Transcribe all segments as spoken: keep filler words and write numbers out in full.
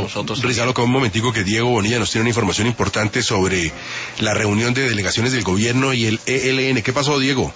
nosotros. Rizalo, con un momentico que Diego Bonilla nos tiene una información importante sobre la reunión de delegaciones del gobierno y el E L N. ¿Qué pasó, Diego?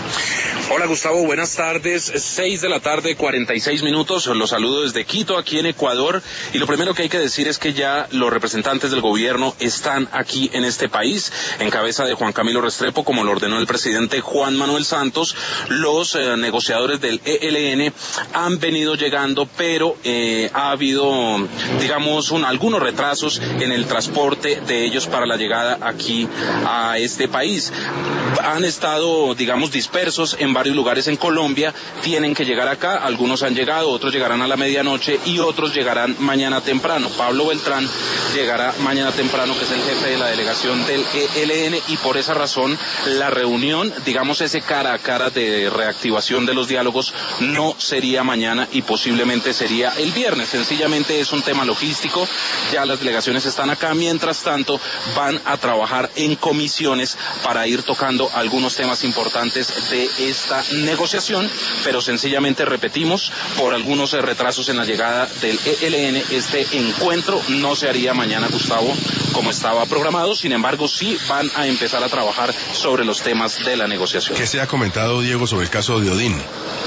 Hola Gustavo, buenas tardes, seis de la tarde, cuarenta y seis minutos, los saludo desde Quito, aquí en Ecuador, y lo primero que hay que decir es que ya los representantes del gobierno están aquí en este país, en cabeza de Juan Camilo Restrepo, como lo ordenó el presidente Juan Manuel Santos. Los eh, negociadores del E L N han venido llegando, pero eh, ha habido, digamos, un, algunos retrasos en el transporte de ellos para la llegada aquí a este país. Han estado, digamos, dispersos en varios lugares en Colombia, tienen que llegar acá, algunos han llegado, otros llegarán a la medianoche y otros llegarán mañana temprano. Pablo Beltrán llegará mañana temprano, que es el jefe de la delegación del E L N, y por esa razón la reunión, digamos, ese cara a cara de reactivación de los diálogos no sería mañana y posiblemente sería el viernes. Sencillamente es un tema logístico, ya las delegaciones están acá, mientras tanto van a trabajar en comisiones para ir tocando algunos temas importantes de esta negociación, pero sencillamente repetimos, por algunos retrasos en la llegada del E L N, este encuentro no se haría mañana, Gustavo, como estaba programado. Sin embargo, sí van a empezar a trabajar sobre los temas de la negociación. ¿Qué se ha comentado, Diego, sobre el caso de Odín?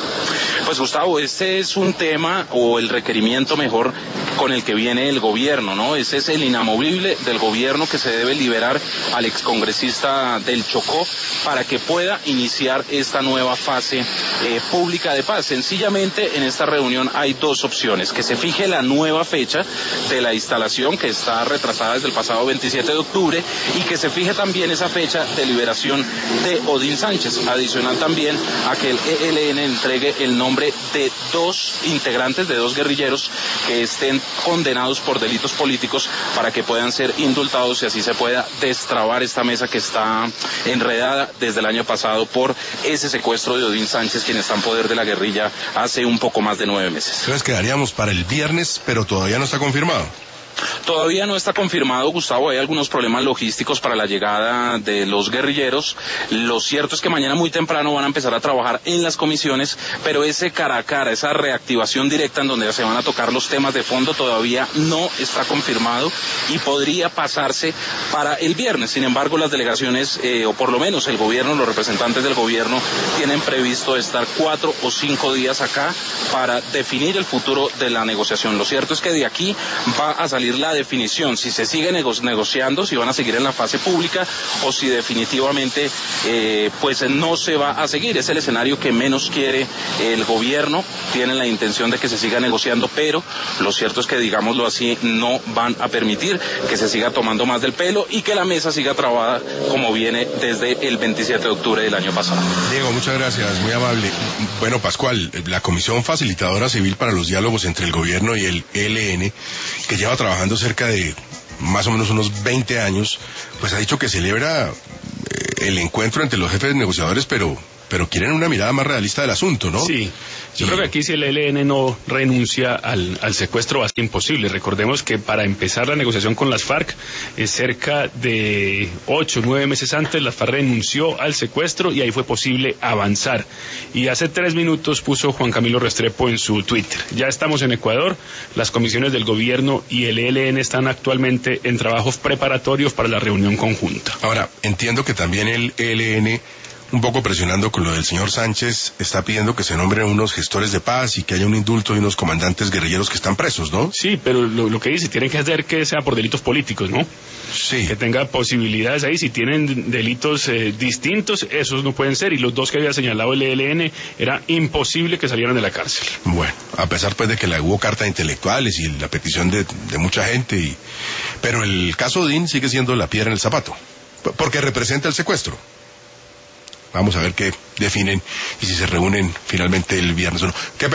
Pues Gustavo, este es un tema, o el requerimiento mejor, con el que viene el gobierno, ¿no? Ese es el inamovible del gobierno, que se debe liberar al excongresista del Chocó para que pueda iniciar esta nueva fase eh, pública de paz. Sencillamente, en esta reunión hay dos opciones: que se fije la nueva fecha de la instalación, que está retrasada desde el pasado veintisiete de octubre, y que se fije también esa fecha de liberación de Odín Sánchez. Adicional también a que el E L N entregue el nombre de dos integrantes, de dos guerrilleros que estén condenados por delitos políticos, para que puedan ser indultados y así se pueda destrabar esta mesa que está enredada desde el año pasado por ese secuestro de Odín Sánchez, quien está en poder de la guerrilla hace un poco más de nueve meses. Entonces quedaríamos para el viernes, pero todavía no está confirmado. Todavía no está confirmado, Gustavo. Hay algunos problemas logísticos para la llegada de los guerrilleros. Lo cierto es que mañana muy temprano van a empezar a trabajar en las comisiones, pero ese cara a cara, esa reactivación directa en donde se van a tocar los temas de fondo, todavía no está confirmado y podría pasarse para el viernes. Sin embargo, las delegaciones, eh, o por lo menos el gobierno, los representantes del gobierno, tienen previsto estar cuatro o cinco días acá para definir el futuro de la negociación. Lo cierto es que de aquí va a salir la definición, si se sigue nego- negociando, si van a seguir en la fase pública o si definitivamente eh, pues no se va a seguir. Es el escenario que menos quiere el gobierno. Tienen la intención de que se siga negociando, pero lo cierto es que, digámoslo así, no van a permitir que se siga tomando más del pelo y que la mesa siga trabada como viene desde el veintisiete de octubre del año pasado. Diego, muchas gracias, muy amable. Bueno, Pascual, la Comisión Facilitadora Civil para los Diálogos entre el Gobierno y el E L N, que lleva trabajando cerca de más o menos unos veinte años, pues ha dicho que celebra eh, el encuentro entre los jefes negociadores, pero pero quieren una mirada más realista del asunto, ¿no? Sí, yo y... creo que aquí si el E L N no renuncia al, al secuestro va a ser imposible. Recordemos que para empezar la negociación con las FARC, eh, cerca de ocho, nueve meses antes, las FARC renunció al secuestro y ahí fue posible avanzar. Y hace tres minutos puso Juan Camilo Restrepo en su Twitter: ya estamos en Ecuador, las comisiones del gobierno y el E L N están actualmente en trabajos preparatorios para la reunión conjunta. Ahora, entiendo que también el E L N, un poco presionando con lo del señor Sánchez, está pidiendo que se nombren unos gestores de paz y que haya un indulto de unos comandantes guerrilleros que están presos, ¿no? Sí, pero lo, lo que dice, tienen que hacer que sea por delitos políticos, ¿no? Sí. Que tenga posibilidades ahí. Si tienen delitos eh, distintos, esos no pueden ser. Y los dos que había señalado el E L N, era imposible que salieran de la cárcel. Bueno, a pesar pues de que la hubo carta de intelectuales y la petición de, de mucha gente, y pero el caso Odín sigue siendo la piedra en el zapato, porque representa el secuestro. Vamos a ver qué definen y si se reúnen finalmente el viernes o no. ¿Qué